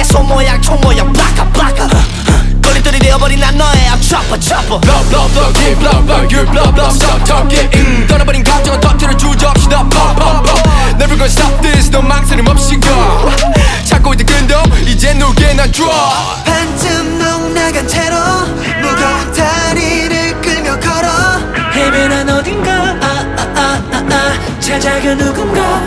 손 모양 총 모양 블라카 블라카 거리돌이 되어버린 난 너의 chopper chopper Blow blow blow yeah blow blow you blow blow stop talking 떠나버린 감정은 터트려 주저없이 너 pop pop pop Never gonna stop this 너 망설임 없이 가 찾고 있던 끈도 이제 누게 난 draw 반쯤 넉나간 채로 무거운 다리를 끌며 걸어 헤매난 어딘가 찾아가 누군가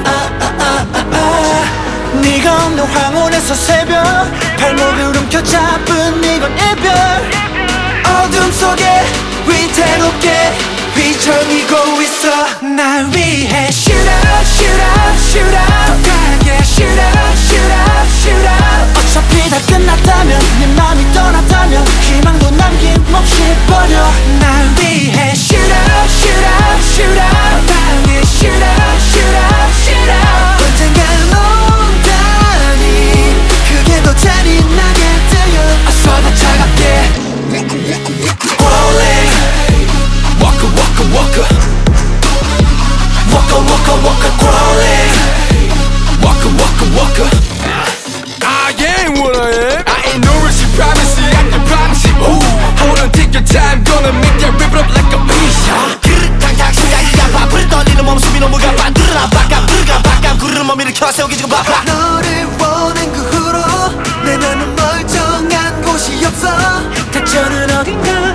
네가 없는 황혼에서 새벽 발목을 움켜잡은 이건 이별 어둠 속에 위태롭게 휘청이고 있어 날 위해 Shoot up, shoot up, shoot up 더 강하게 Shoot up, shoot up, shoot up 어차피 다 끝났다면 네 맘이 떠났다면 희망도 남김없이 버려 날 위해 Shoot up, shoot up, shoot up 더 강하게 Shoot up, shoot up, shoot up 언젠간 온다니 그게 더 잔인하게 들려 I swear 더 차갑게 Crawling Walker walker walker Walker, walker, walker, crawling Walker walker walker I ain't what I am I ain't no risk promise I can promise you Ooh, hold on take your time gonna make that rip it up like a piece 그릇탕탕 심장이 아파 불이 떨리는 몸숨이 너무 가빠 누르나 바깥 구르는 몸 일으켜 세우기 지금 바빠 너를 보낸 그 후로 내 맘은 멀쩡한 곳이 없어 닥쳐는 어딘가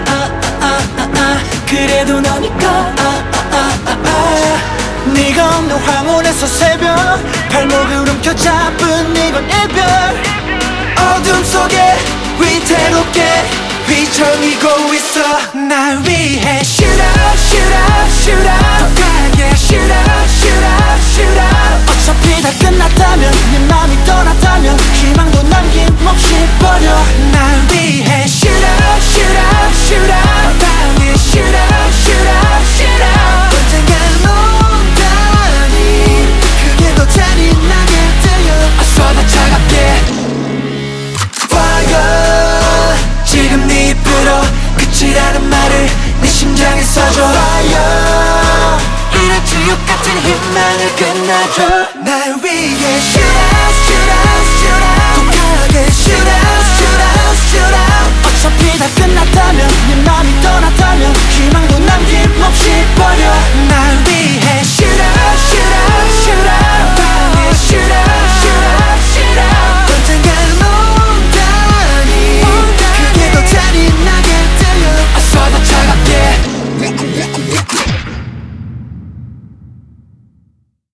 그래도 너니까 네가 없는 황혼에서 새벽 발목을 움켜잡은 이건 이별 어둠 속에 위태롭게 휘청이고 있어 날 위해 Shoot up, shoot up, shoot up 더 강하게 Shoot up, shoot up, shoot up 어차피 다 끝났다면 네 맘이 떠났다면 희망도 남김없이 버려 날 위해 Shoot up, shoot up